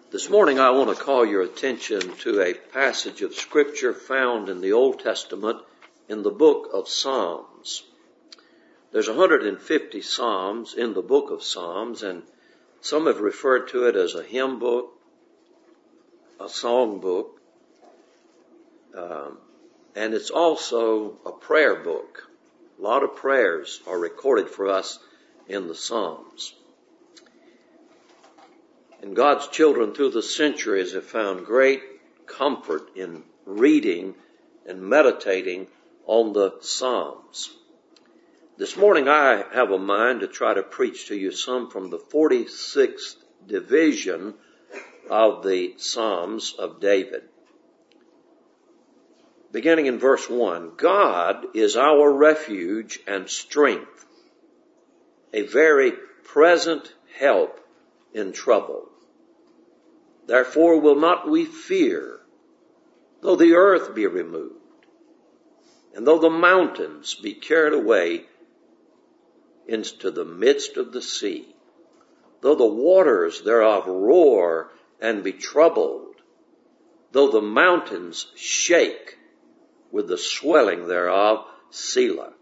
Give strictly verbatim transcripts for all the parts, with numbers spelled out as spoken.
This morning I want to call your attention to a passage of Scripture found in the Old Testament in the book of Psalms. There's one hundred fifty Psalms in the book of Psalms, and some have referred to it as a hymn book, a song book, um, and it's also a prayer book. A lot of prayers are recorded for us in the Psalms. And God's children through the centuries have found great comfort in reading and meditating on the Psalms. This morning I have a mind to try to preach to you some from the forty-sixth division of the Psalms of David. Beginning in verse one, God is our refuge and strength, a very present help in trouble. Therefore will not we fear, though the earth be removed, and though the mountains be carried away into the midst of the sea, though the waters thereof roar and be troubled, though the mountains shake with the swelling thereof, Selah.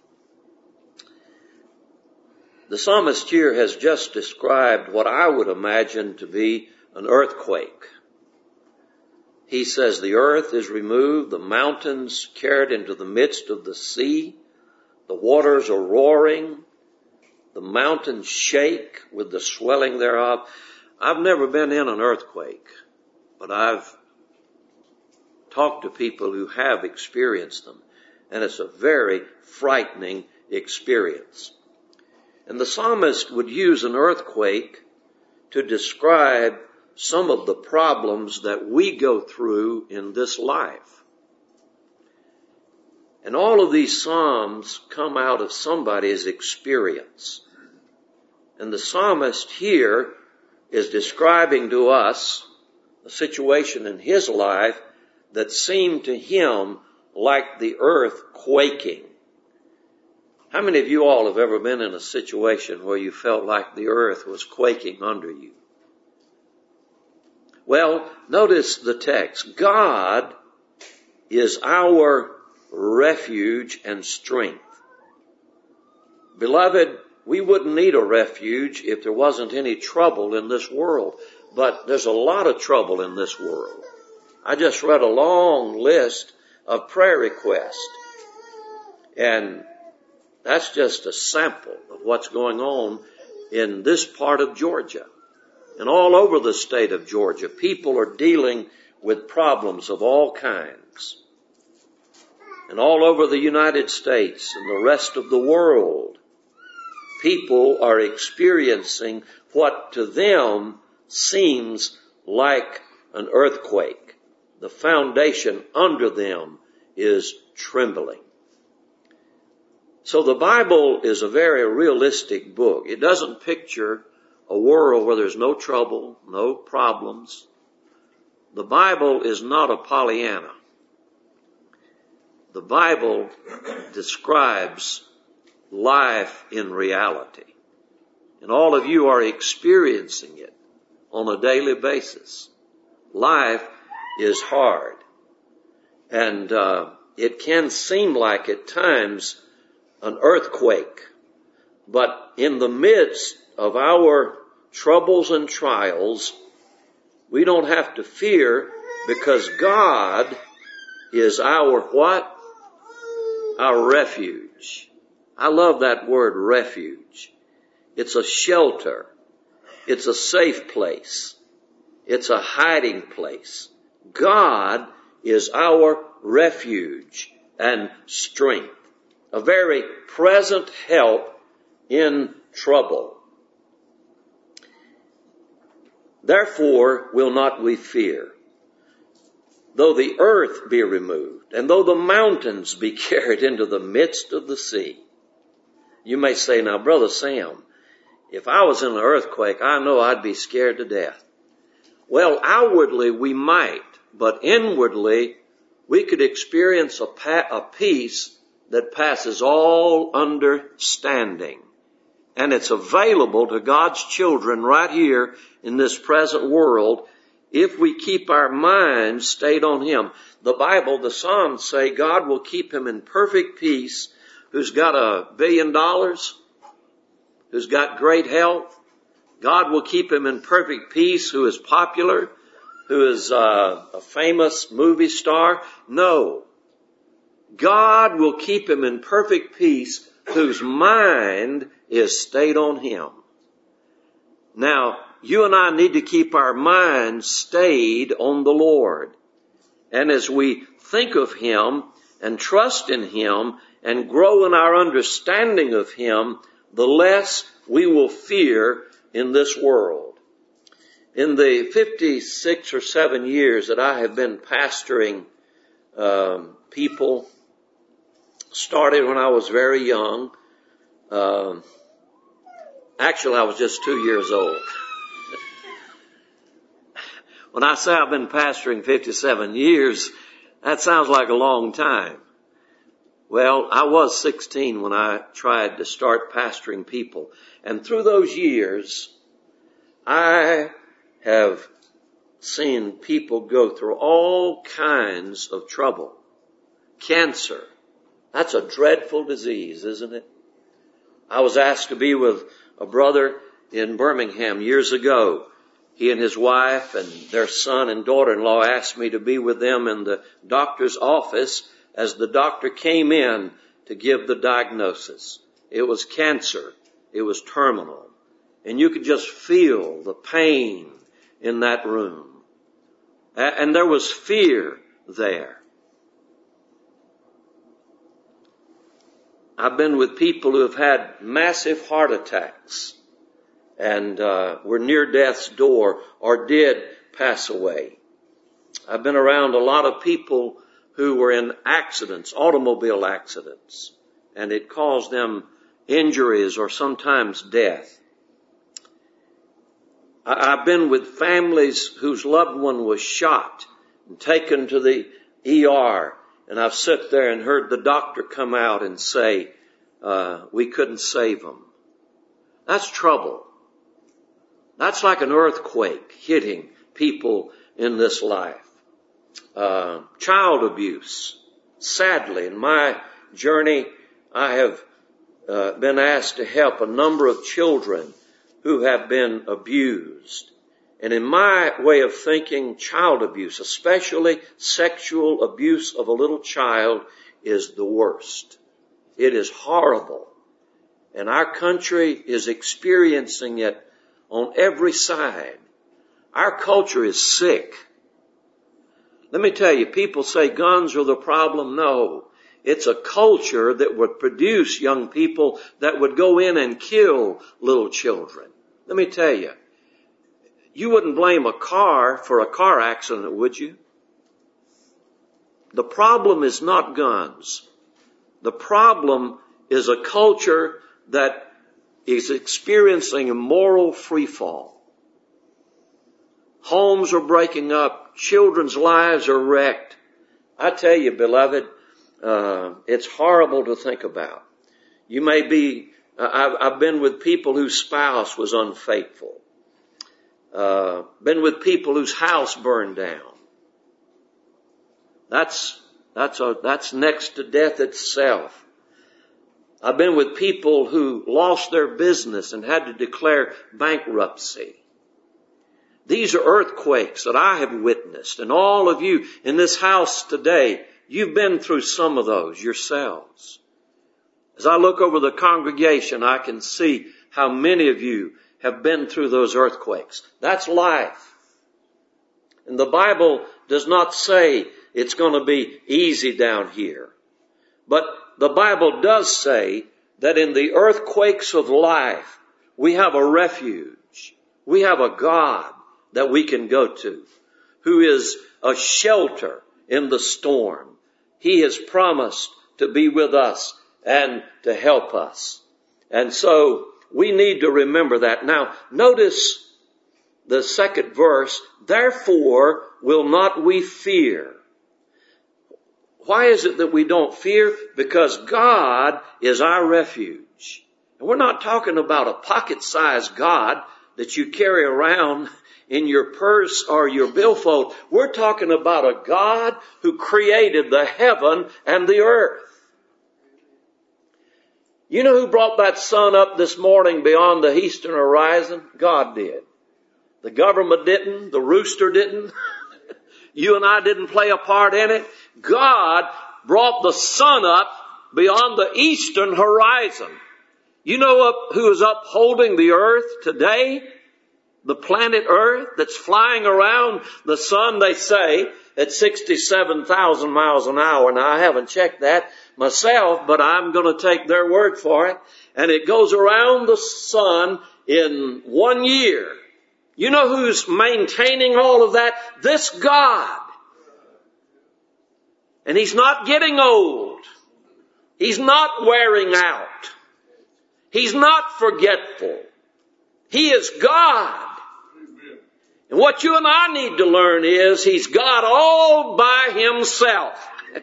The psalmist here has just described what I would imagine to be an earthquake. He says the earth is removed, the mountains carried into the midst of the sea, the waters are roaring, the mountains shake with the swelling thereof. I've never been in an earthquake, but I've talked to people who have experienced them, and it's a very frightening experience. And the psalmist would use an earthquake to describe some of the problems that we go through in this life. And all of these psalms come out of somebody's experience. And the psalmist here is describing to us a situation in his life that seemed to him like the earth quaking. How many of you all have ever been in a situation where you felt like the earth was quaking under you? Well, notice the text. God is our refuge and strength. Beloved, we wouldn't need a refuge if there wasn't any trouble in this world. But there's a lot of trouble in this world. I just read a long list of prayer requests. And that's just a sample of what's going on in this part of Georgia. And all over the state of Georgia, people are dealing with problems of all kinds. And all over the United States and the rest of the world, people are experiencing what to them seems like an earthquake. The foundation under them is trembling. So the Bible is a very realistic book. It doesn't picture a world where there's no trouble, no problems. The Bible is not a Pollyanna. The Bible describes life in reality. And all of you are experiencing it on a daily basis. Life is hard. And uh, it can seem like at times an earthquake. But in the midst of our troubles and trials, we don't have to fear, because God is our what? Our refuge. I love that word, refuge. It's a shelter. It's a safe place. It's a hiding place. God is our refuge and strength, a very present help in trouble. Therefore will not we fear, though the earth be removed, and though the mountains be carried into the midst of the sea. You may say, now, Brother Sam, if I was in an earthquake, I know I'd be scared to death. Well, outwardly we might, but inwardly we could experience a, pa- a peace that passes all understanding. And it's available to God's children right here in this present world if we keep our minds stayed on Him. The Bible, the Psalms say God will keep him in perfect peace who's got a billion dollars, who's got great health. God will keep him in perfect peace who is popular, who is uh, a famous movie star. No. God will keep him in perfect peace whose mind is stayed on Him. Now, you and I need to keep our minds stayed on the Lord. And as we think of Him and trust in Him and grow in our understanding of Him, the less we will fear in this world. In the fifty-six or seven years that I have been pastoring um, people, started when I was very young. Um, actually, I was just two years old. When I say I've been pastoring fifty-seven years, that sounds like a long time. Well, I was sixteen when I tried to start pastoring people. And through those years, I have seen people go through all kinds of trouble. Cancer. That's a dreadful disease, isn't it? I was asked to be with a brother in Birmingham years ago. He and his wife and their son and daughter-in-law asked me to be with them in the doctor's office as the doctor came in to give the diagnosis. It was cancer. It was terminal. And you could just feel the pain in that room. And there was fear there. I've been with people who have had massive heart attacks and uh, were near death's door or did pass away. I've been around a lot of people who were in accidents, automobile accidents, and it caused them injuries or sometimes death. I've been with families whose loved one was shot and taken to the E R, and I've sat there and heard the doctor come out and say, uh, we couldn't save him. That's trouble. That's like an earthquake hitting people in this life. Uh, child abuse. Sadly, in my journey, I have uh, been asked to help a number of children who have been abused. And in my way of thinking, child abuse, especially sexual abuse of a little child, is the worst. It is horrible. And our country is experiencing it on every side. Our culture is sick. Let me tell you, people say guns are the problem. No. It's a culture that would produce young people that would go in and kill little children. Let me tell you, you wouldn't blame a car for a car accident, would you? The problem is not guns. The problem is a culture that is experiencing a moral freefall. Homes are breaking up. Children's lives are wrecked. I tell you, beloved, uh, it's horrible to think about. You may be, uh, I've, I've been with people whose spouse was unfaithful. Uh, been with people whose house burned down. That's, that's a, that's next to death itself. I've been with people who lost their business and had to declare bankruptcy. These are earthquakes that I have witnessed, and all of you in this house today, you've been through some of those yourselves. As I look over the congregation, I can see how many of you have been through those earthquakes. That's life. And the Bible does not say it's going to be easy down here. But the Bible does say that in the earthquakes of life, we have a refuge. We have a God that we can go to, who is a shelter in the storm. He has promised to be with us and to help us. And so we need to remember that. Now, notice the second verse, therefore will not we fear. Why is it that we don't fear? Because God is our refuge. And we're not talking about a pocket-sized God that you carry around in your purse or your billfold. We're talking about a God who created the heaven and the earth. You know who brought that sun up this morning beyond the eastern horizon? God did. The government didn't. The rooster didn't. You and I didn't play a part in it. God brought the sun up beyond the eastern horizon. You know who is upholding the earth today? The planet Earth that's flying around the sun, they say, at sixty-seven thousand miles an hour. Now, I haven't checked that myself, but I'm going to take their word for it. And it goes around the sun in one year. You know who's maintaining all of that? This God. And He's not getting old. He's not wearing out. He's not forgetful. He is God. And what you and I need to learn is He's God all by Himself.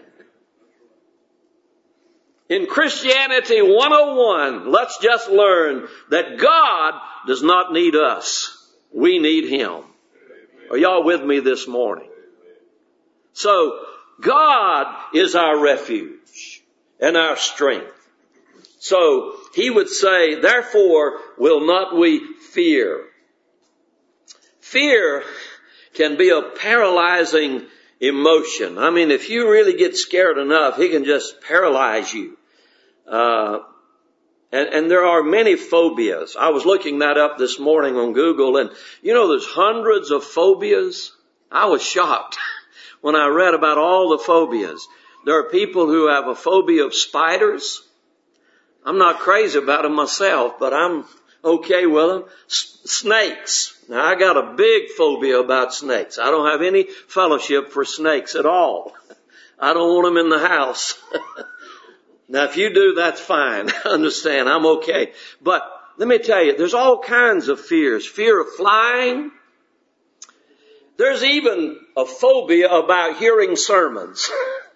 In Christianity one oh one, let's just learn that God does not need us. We need Him. Are y'all with me this morning? So, God is our refuge and our strength. So, He would say, therefore will not we fear. Fear can be a paralyzing emotion. I mean, if you really get scared enough, it can just paralyze you. Uh, and, and there are many phobias. I was looking that up this morning on Google, and you know, there's hundreds of phobias. I was shocked when I read about all the phobias. There are people who have a phobia of spiders. I'm not crazy about them myself, but I'm okay with them. S- snakes. Now, I got a big phobia about snakes. I don't have any fellowship for snakes at all. I don't want them in the house. Now, if you do, that's fine. Understand, I'm okay. But let me tell you, there's all kinds of fears. Fear of flying. There's even a phobia about hearing sermons.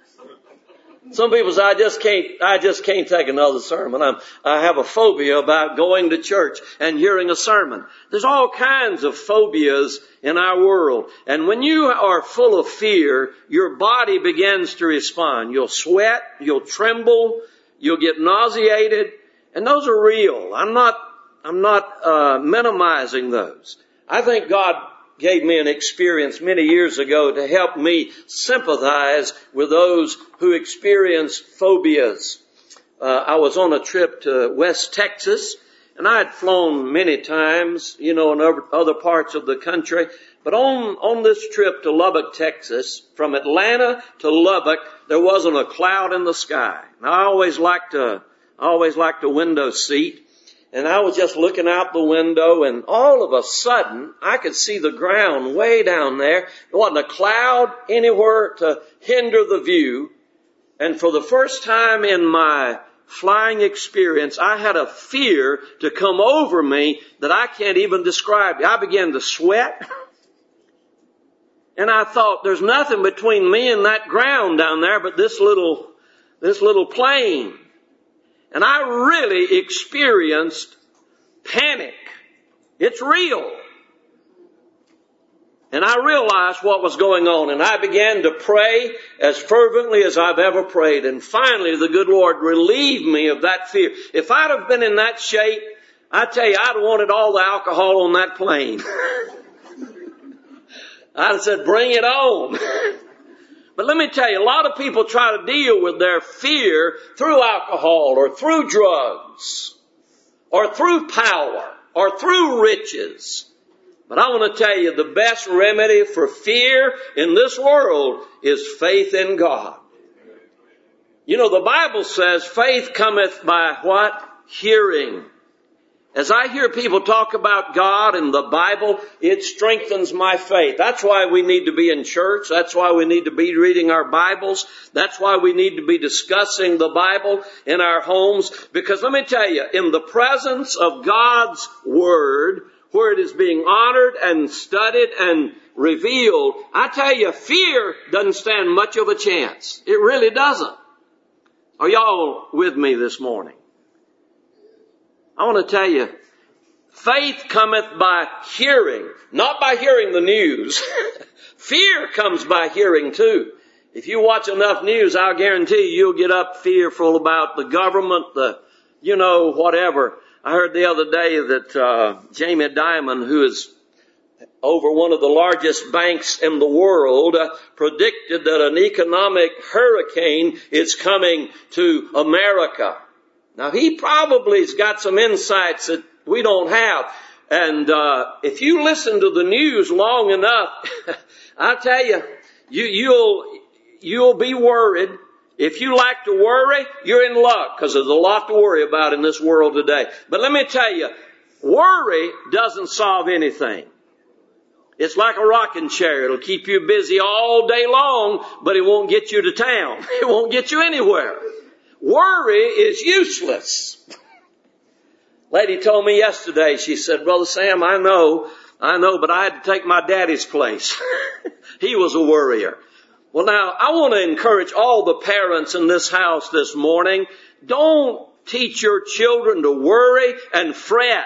Some people say, I just can't, I just can't take another sermon. I'm, I have a phobia about going to church and hearing a sermon. There's all kinds of phobias in our world. And when you are full of fear, your body begins to respond. You'll sweat, you'll tremble, you'll get nauseated. And those are real. I'm not, I'm not, uh, minimizing those. I think God gave me an experience many years ago to help me sympathize with those who experience phobias. Uh, I was on a trip to West Texas, and I had flown many times, you know, in other parts of the country. But on, on this trip to Lubbock, Texas, from Atlanta to Lubbock, there wasn't a cloud in the sky. Now, I always liked a, I always liked a window seat. And I was just looking out the window, and all of a sudden, I could see the ground way down there. There wasn't a cloud anywhere to hinder the view. And for the first time in my flying experience, I had a fear to come over me that I can't even describe. I began to sweat. And I thought, there's nothing between me and that ground down there but this little, this little plane. And I really experienced panic. It's real. And I realized what was going on. And I began to pray as fervently as I've ever prayed. And finally, the good Lord relieved me of that fear. If I'd have been in that shape, I tell you, I'd have wanted all the alcohol on that plane. I'd have said, bring it on. But let me tell you, a lot of people try to deal with their fear through alcohol or through drugs or through power or through riches. But I want to tell you, the best remedy for fear in this world is faith in God. You know, the Bible says faith cometh by what? Hearing. As I hear people talk about God and the Bible, it strengthens my faith. That's why we need to be in church. That's why we need to be reading our Bibles. That's why we need to be discussing the Bible in our homes. Because let me tell you, in the presence of God's Word, where it is being honored and studied and revealed, I tell you, fear doesn't stand much of a chance. It really doesn't. Are y'all with me this morning? I want to tell you, Faith cometh by hearing, not by hearing the news. Fear comes by hearing too. If you watch enough news, I'll guarantee you, you'll get up fearful about the government, the, you know, whatever. I heard the other day that uh, Jamie Dimon, who is over one of the largest banks in the world, uh, predicted that an economic hurricane is coming to America. Now, he probably has got some insights that we don't have. And uh if you listen to the news long enough, I tell you, you you'll you'll be worried. If you like to worry, you're in luck, because there's a lot to worry about in this world today. But let me tell you, worry doesn't solve anything. It's like a rocking chair. It'll keep you busy all day long, but it won't get you to town. It won't get you anywhere. Worry is useless. Lady told me yesterday, she said, Brother Sam, I know, I know, but I had to take my daddy's place. He was a worrier. Well, now, I want to encourage all the parents in this house this morning, don't teach your children to worry and fret.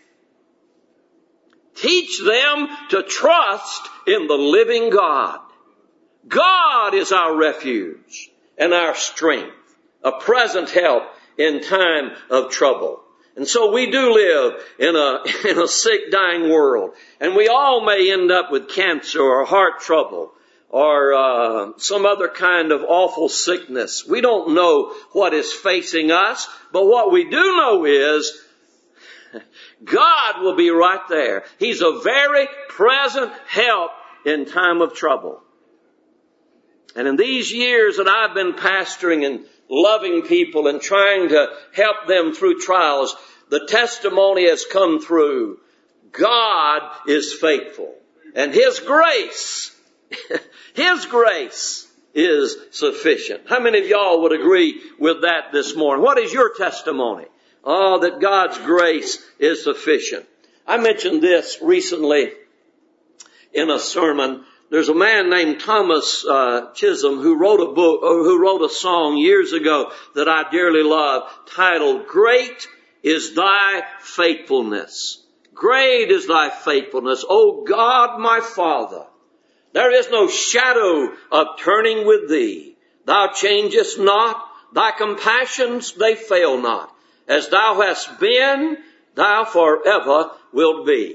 Teach them to trust in the living God. God is our refuge and our strength, a present help in time of trouble. And so we do live in a, in a sick, dying world. And we all may end up with cancer or heart trouble or uh, some other kind of awful sickness. We don't know what is facing us, but what we do know is God will be right there. He's a very present help in time of trouble. And in these years that I've been pastoring and loving people and trying to help them through trials, the testimony has come through. God is faithful. And His grace, His grace is sufficient. How many of y'all would agree with that this morning? What is your testimony? Oh, that God's grace is sufficient. I mentioned this recently in a sermon. There's a man named Thomas uh, Chisholm who wrote a book, or who wrote a song years ago that I dearly love, titled, Great is Thy Faithfulness. Great is Thy faithfulness, O God my Father. There is no shadow of turning with Thee. Thou changest not, Thy compassions they fail not. As Thou hast been, Thou forever wilt be.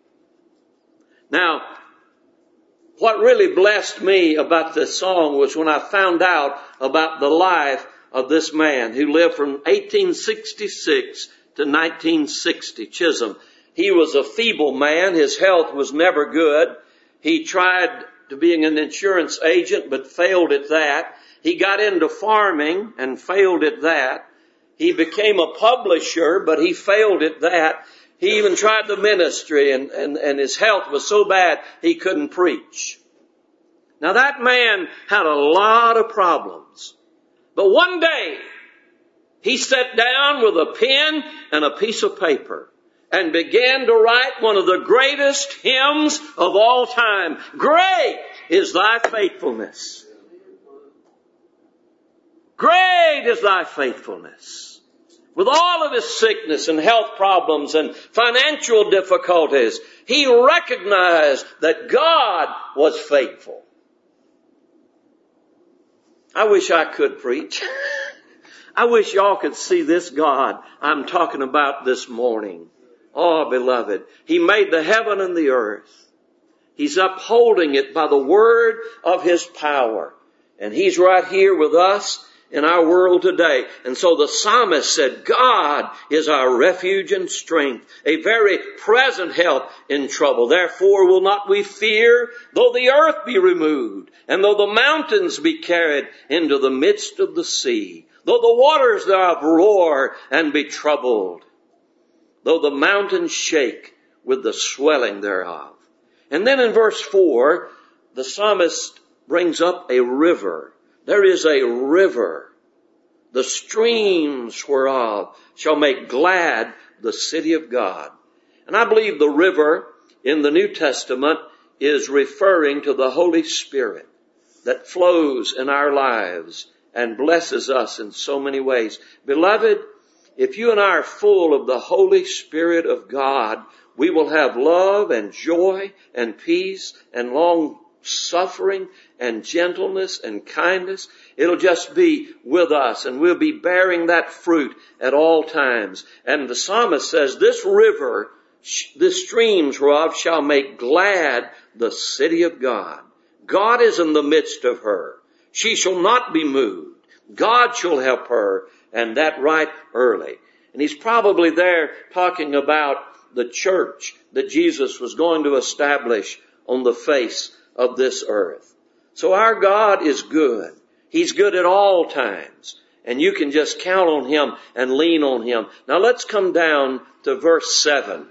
Now, what really blessed me about this song was when I found out about the life of this man who lived from eighteen sixty-six to nineteen sixty, Chisholm. He was a feeble man. His health was never good. He tried to being an insurance agent, but failed at that. He got into farming and failed at that. He became a publisher, but he failed at that. He even tried the ministry, and, and, and his health was so bad he couldn't preach. Now that man had a lot of problems. But one day, he sat down with a pen and a piece of paper and began to write one of the greatest hymns of all time. Great is Thy faithfulness. Great is Thy faithfulness. With all of his sickness and health problems and financial difficulties, he recognized that God was faithful. I wish I could preach. I wish y'all could see this God I'm talking about this morning. Oh, beloved, He made the heaven and the earth. He's upholding it by the word of His power. And He's right here with us in our world today. And so the psalmist said, God is our refuge and strength, a very present help in trouble. Therefore will not we fear, though the earth be removed, and though the mountains be carried into the midst of the sea, though the waters thereof roar and be troubled, though the mountains shake with the swelling thereof. And then in verse four, the psalmist brings up a river. There is a river, the streams whereof shall make glad the city of God. And I believe the river in the New Testament is referring to the Holy Spirit that flows in our lives and blesses us in so many ways. Beloved, if you and I are full of the Holy Spirit of God, we will have love and joy and peace and long suffering and gentleness and kindness. It'll just be with us, and we'll be bearing that fruit at all times. And the psalmist says, this river, the streams whereof shall make glad the city of God. God is in the midst of her. She shall not be moved. God shall help her, and that right early. And he's probably there talking about the church that Jesus was going to establish on the face of this earth. So our God is good. He's good at all times. And you can just count on Him and lean on Him. Now let's come down to verse seven.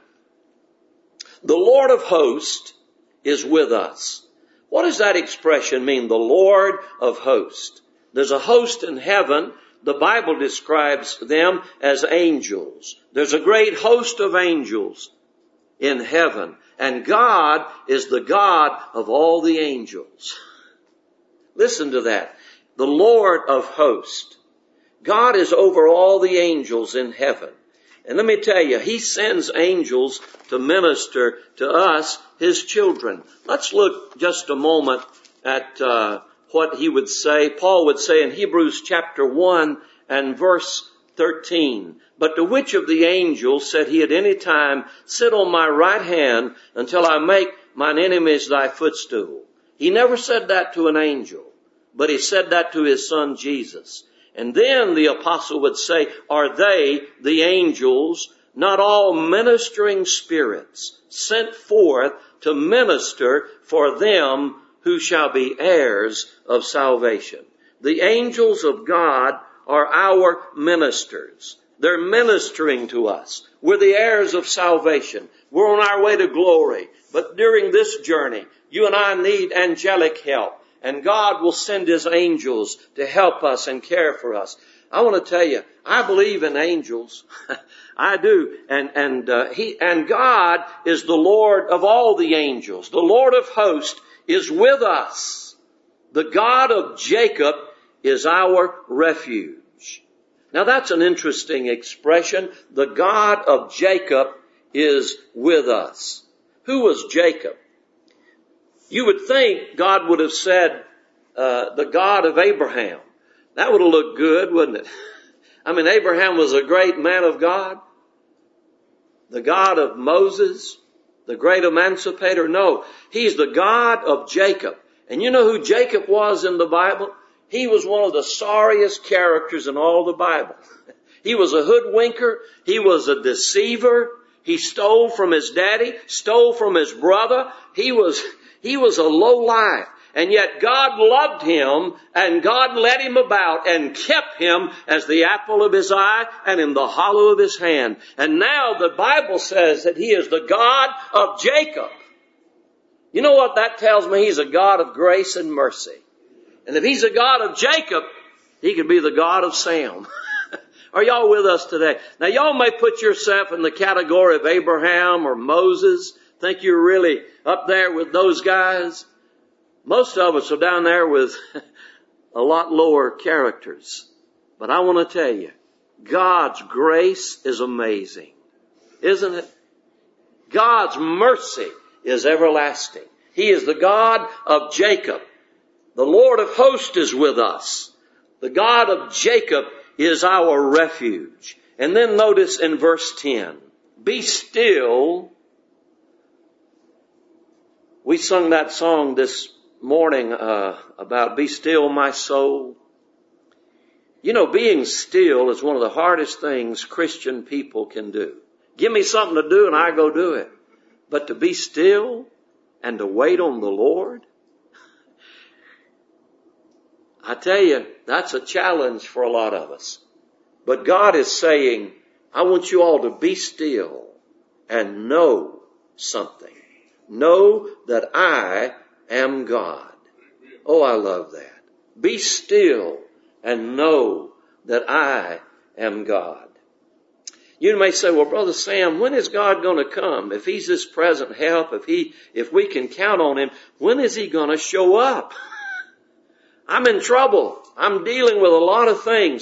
The Lord of hosts is with us. What does that expression mean? The Lord of hosts. There's a host in heaven. The Bible describes them as angels. There's a great host of angels in heaven. And God is the God of all the angels. Listen to that. The Lord of hosts. God is over all the angels in heaven. And let me tell you, He sends angels to minister to us, His children. Let's look just a moment at uh, what He would say. Paul would say in Hebrews chapter one and verse thirteen, but to which of the angels said He at any time, sit on my right hand until I make mine enemies thy footstool? He never said that to an angel, but He said that to His Son Jesus. And then the apostle would say, are they, the angels, not all ministering spirits sent forth to minister for them who shall be heirs of salvation? The angels of God are our ministers. They're ministering to us. We're the heirs of salvation. We're on our way to glory. But during this journey, you and I need angelic help. And God will send His angels to help us and care for us. I want to tell you, I believe in angels. I do. And, and, uh, He, and God is the Lord of all the angels. The Lord of hosts is with us. The God of Jacob is our refuge. Now that's an interesting expression. The God of Jacob is with us. Who was Jacob? You would think God would have said, uh, the God of Abraham. That would have looked good, wouldn't it? I mean, Abraham was a great man of God. The God of Moses, the great emancipator. No, He's the God of Jacob. And you know who Jacob was in the Bible? He was one of the sorriest characters in all the Bible. He was a hoodwinker. He was a deceiver. He stole from his daddy, stole from his brother. He was, he was a low life. And yet God loved him, and God led him about and kept him as the apple of His eye and in the hollow of His hand. And now the Bible says that He is the God of Jacob. You know what that tells me? He's a God of grace and mercy. And if He's a God of Jacob, He could be the God of Sam. Are y'all with us today? Now y'all may put yourself in the category of Abraham or Moses. Think you're really up there with those guys. Most of us are down there with a lot lower characters. But I want to tell you, God's grace is amazing. Isn't it? God's mercy is everlasting. He is the God of Jacob. The Lord of hosts is with us. The God of Jacob is our refuge. And then notice in verse ten, be still. We sung that song this morning uh, about be still my soul. You know, being still is one of the hardest things Christian people can do. Give me something to do and I go do it. But to be still and to wait on the Lord, I tell you, that's a challenge for a lot of us. But God is saying, I want you all to be still and know something. Know that I am God. Oh, I love that. Be still and know that I am God. You may say, well, Brother Sam, when is God going to come? If He's this present help, if he, if we can count on Him, when is He going to show up? I'm in trouble. I'm dealing with a lot of things.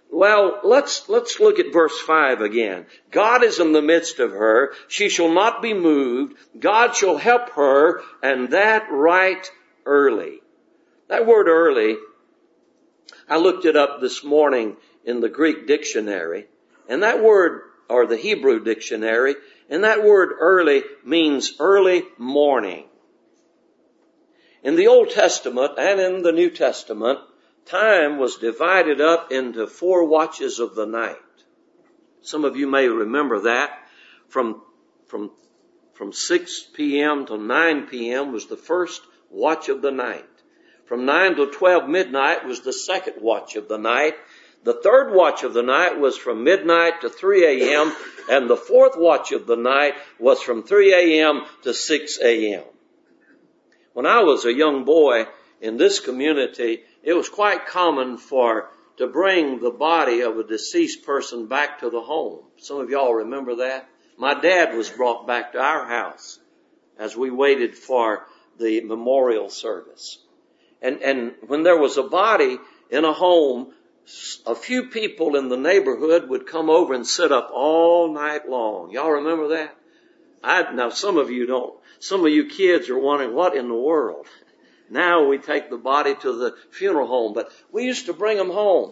Well, let's, let's look at verse five again. God is in the midst of her. She shall not be moved. God shall help her, and that right early. That word early, I looked it up this morning in the Greek dictionary, and that word, or the Hebrew dictionary, and that word early means early morning. In the Old Testament and in the New Testament, time was divided up into four watches of the night. Some of you may remember that. From, from, from six p.m. to nine p.m. was the first watch of the night. From nine to twelve midnight was the second watch of the night. The third watch of the night was from midnight to three a.m. and the fourth watch of the night was from three a.m. to six a.m. When I was a young boy in this community, it was quite common for to bring the body of a deceased person back to the home. Some of y'all remember that? My dad was brought back to our house as we waited for the memorial service. And, and when there was a body in a home, a few people in the neighborhood would come over and sit up all night long. Y'all remember that? I, now some of you don't. Some of you kids are wondering, what in the world? Now we take the body to the funeral home, but we used to bring them home.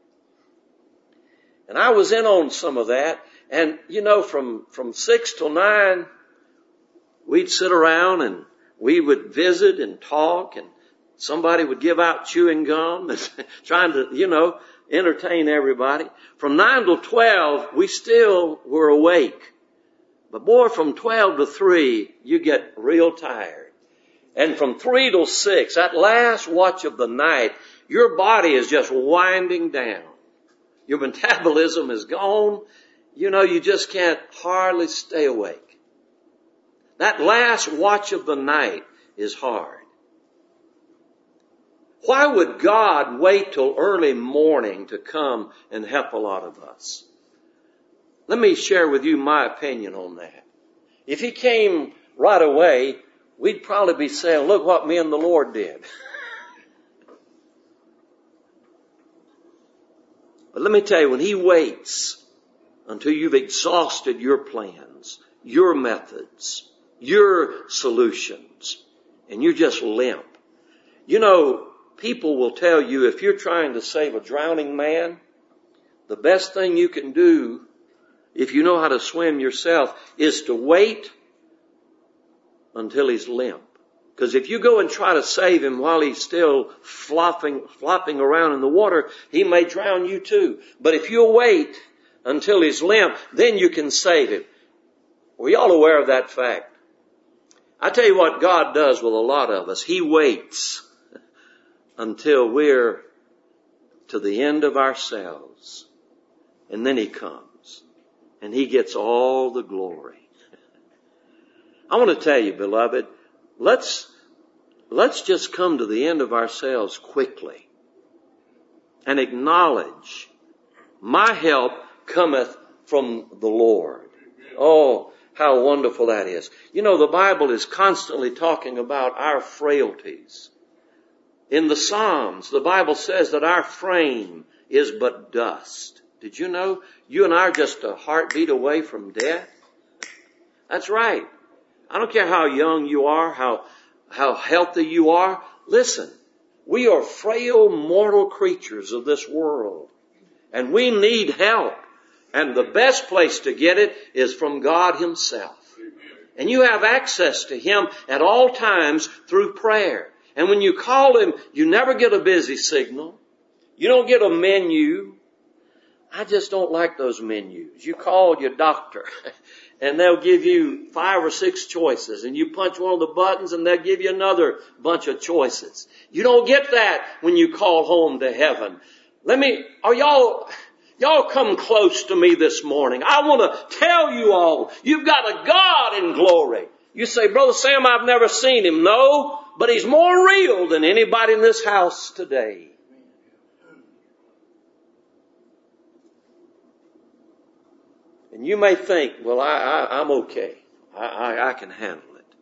And I was in on some of that. And, you know, from, from six till nine, we'd sit around and we would visit and talk, and somebody would give out chewing gum and trying to, you know, entertain everybody. From nine till twelve, we still were awake. But boy, from twelve to three, you get real tired. And from three till six, that last watch of the night, your body is just winding down. Your metabolism is gone. You know, you just can't hardly stay awake. That last watch of the night is hard. Why would God wait till early morning to come and help a lot of us? Let me share with you my opinion on that. If he came right away, we'd probably be saying, look what me and the Lord did. But let me tell you, when he waits until you've exhausted your plans, your methods, your solutions, and you're just limp. You know, people will tell you if you're trying to save a drowning man, the best thing you can do, if you know how to swim yourself, is to wait until he's limp. Because if you go and try to save him while he's still flopping, flopping around in the water, he may drown you too. But if you wait until he's limp, then you can save him. Were y'all aware of that fact? I tell you what God does with a lot of us. He waits until we're to the end of ourselves. And then he comes. And he gets all the glory. I want to tell you, beloved, let's, let's just come to the end of ourselves quickly and acknowledge my help cometh from the Lord. Oh, how wonderful that is. You know, the Bible is constantly talking about our frailties. In the Psalms, the Bible says that our frame is but dust. Did you know you and I are just a heartbeat away from death? That's right. I don't care how young you are, how, how healthy you are. Listen, we are frail, mortal creatures of this world. And we need help. And the best place to get it is from God himself. And you have access to him at all times through prayer. And when you call him, you never get a busy signal. You don't get a menu. I just don't like those menus. You call your doctor and they'll give you five or six choices, and you punch one of the buttons and they'll give you another bunch of choices. You don't get that when you call home to heaven. Let me, are y'all, y'all come close to me this morning. I want to tell you all, you've got a God in glory. You say, Brother Sam, I've never seen him. No, but he's more real than anybody in this house today. And you may think, well, I, I, I'm okay. I, I, I can handle it.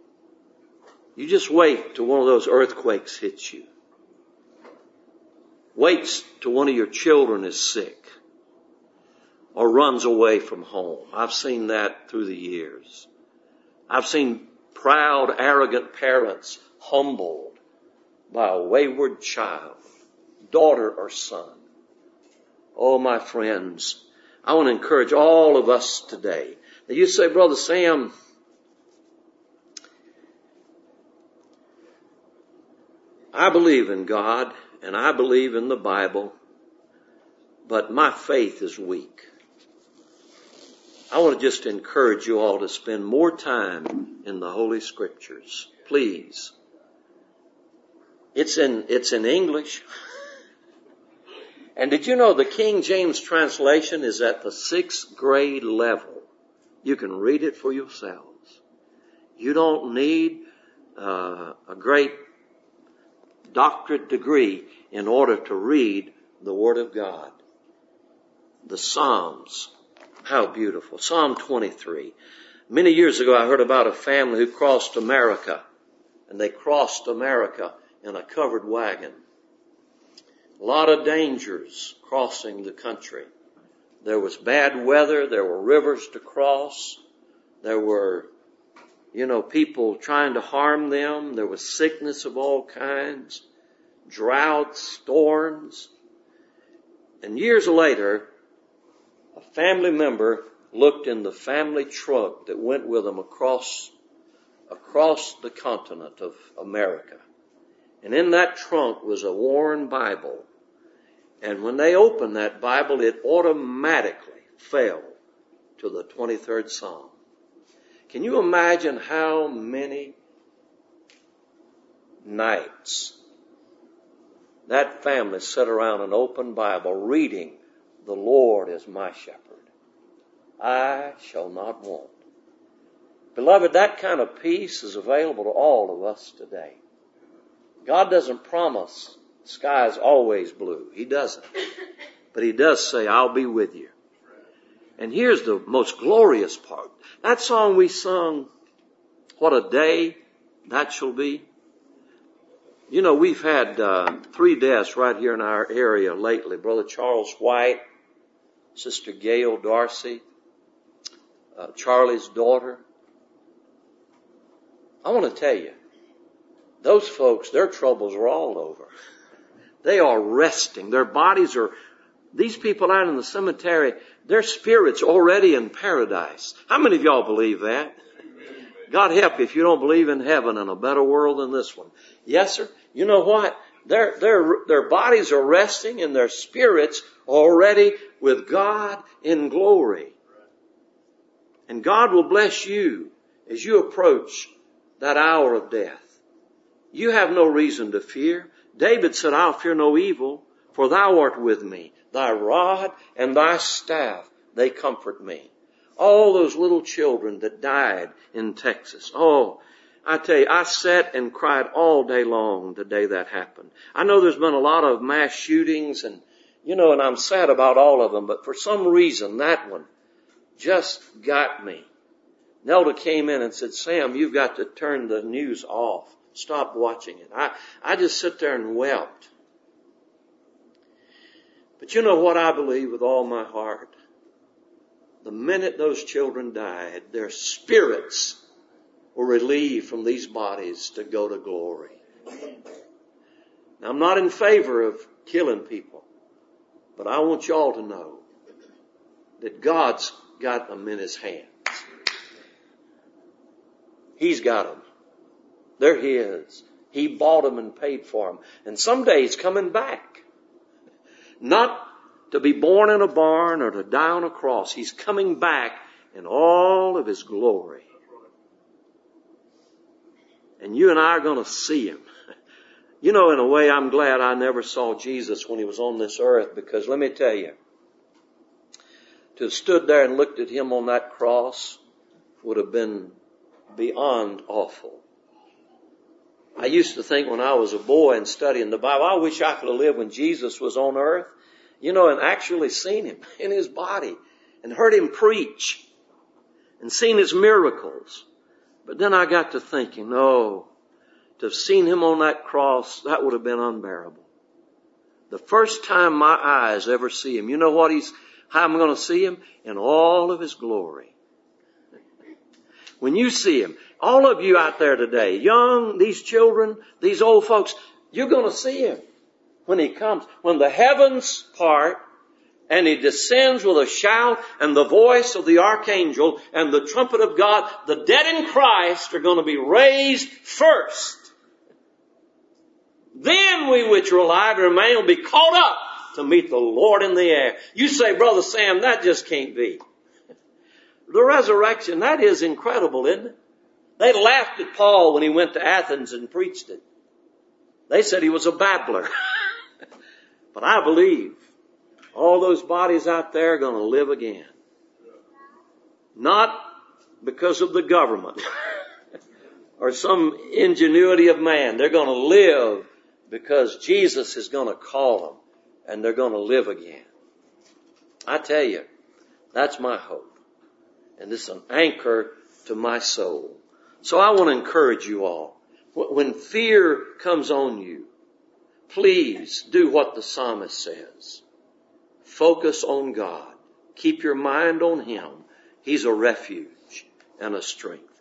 You just wait till one of those earthquakes hits you. waits till one of your children is sick or runs away from home. I've seen that through the years. I've seen proud, arrogant parents humbled by a wayward child, daughter or son. Oh, my friends, I want to encourage all of us today. Now you say, Brother Sam, I believe in God and I believe in the Bible, but my faith is weak. I want to just encourage you all to spend more time in the Holy Scriptures. Please. It's in, it's in English. And did you know the King James translation is at the sixth grade level? You can read it for yourselves. You don't need uh, a great doctorate degree in order to read the Word of God. The Psalms. How beautiful. Psalm twenty-three. Many years ago I heard about a family who crossed America. And they crossed America in a covered wagon. A lot of dangers crossing the country. There was bad weather. There were rivers to cross. There were, you know, people trying to harm them. There was sickness of all kinds. Droughts, storms. And years later, a family member looked in the family trunk that went with them across, across the continent of America. And in that trunk was a worn Bible. And when they opened that Bible, it automatically fell to the twenty-third Psalm. Can you imagine how many nights that family sat around an open Bible reading, "The Lord is my shepherd. I shall not want." Beloved, that kind of peace is available to all of us today. God doesn't promise skies always blue. He doesn't. But He does say, "I'll be with you." And here's the most glorious part. That song we sung, "What a Day That Shall Be." You know, we've had uh, three deaths right here in our area lately. Brother Charles White, Sister Gail Darcy, uh, Charlie's daughter. I want to tell you, those folks, their troubles are all over. They are resting. Their bodies are, these people out in the cemetery, their spirits already in paradise. How many of y'all believe that? God help you if you don't believe in heaven and a better world than this one. Yes, sir. You know what? Their, their, their bodies are resting and their spirits already with God in glory. And God will bless you as you approach that hour of death. You have no reason to fear. David said, "I'll fear no evil, for thou art with me. Thy rod and thy staff, they comfort me." All those little children that died in Texas. Oh, I tell you, I sat and cried all day long the day that happened. I know there's been a lot of mass shootings and, you know, and I'm sad about all of them, but for some reason that one just got me. Nelda came in and said, "Sam, you've got to turn the news off. Stop watching it." I, I just sit there and wept. But you know what I believe with all my heart? The minute those children died, their spirits were relieved from these bodies to go to glory. Now, I'm not in favor of killing people, but I want y'all to know that God's got them in His hands. He's got them. They're His. He bought them and paid for them. And someday He's coming back. Not to be born in a barn or to die on a cross. He's coming back in all of His glory. And you and I are going to see Him. You know, in a way, I'm glad I never saw Jesus when He was on this earth, because let me tell you, to have stood there and looked at Him on that cross would have been beyond awful. I used to think when I was a boy and studying the Bible, I wish I could have lived when Jesus was on earth, you know, and actually seen Him in His body and heard Him preach and seen His miracles. But then I got to thinking, no, to have seen Him on that cross, that would have been unbearable. The first time my eyes ever see him, you know what he's, how I'm going to see him? In all of his glory. When you see him, all of you out there today, young, these children, these old folks, you're going to see him when he comes. When the heavens part and he descends with a shout and the voice of the archangel and the trumpet of God, the dead in Christ are going to be raised first. Then we which are alive and remain will be caught up to meet the Lord in the air. You say, Brother Sam, that just can't be. The resurrection, that is incredible, isn't it? They laughed at Paul when he went to Athens and preached it. They said he was a babbler. But I believe all those bodies out there are going to live again. Not because of the government or some ingenuity of man. They're going to live because Jesus is going to call them and they're going to live again. I tell you, that's my hope. And it's an anchor to my soul. So I want to encourage you all. When fear comes on you, please do what the psalmist says. Focus on God. Keep your mind on Him. He's a refuge and a strength.